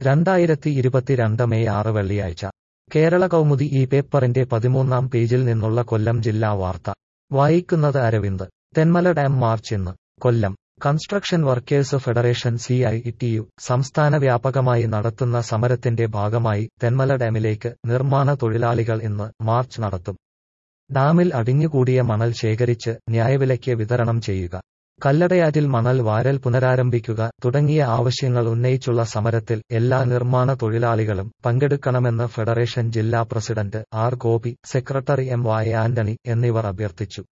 2022 May 6 വെള്ളിയാഴ്ച കേരള കൗമുദി ഈ പേപ്പറിന്റെ 13-ാം പേജിൽ നിന്നുള്ള കൊല്ലം ജില്ലാ വാർത്ത വായിക്കുന്നത് അരവിന്ദ്. തെന്മല ഡാം മാർച്ച് ഇന്ന്. Kollam construction workers federation CITU സംസ്ഥാന വ്യാപകമായി നടത്തുന്ന സമരത്തിന്റെ ഭാഗമായി തെന്മല ഡാമിലേക്ക് നിർമ്മാണ തൊഴിലാളികൾ ഇന്ന് മാർച്ച് നടത്തും. ഡാമിൽ അടിഞ്ഞുകൂടിയ മണൽ ശേഖരിച്ച് ന്യായവിലയ്ക്ക് വിതരണം ചെയ്യുക, കല്ലടയാറ്റിൽ മണൽ വാരൽ പുനരാരംഭിക്കുക തുടങ്ങിയ ആവശ്യങ്ങൾ ഉന്നയിച്ചുള്ള സമരത്തിൽ എല്ലാ നിർമ്മാണ തൊഴിലാളികളും പങ്കെടുക്കണമെന്ന് ഫെഡറേഷൻ ജില്ലാ പ്രസിഡന്റ് R. ഗോപി, സെക്രട്ടറി MY ആന്റണി എന്നിവർ അഭ്യർത്ഥിച്ചു.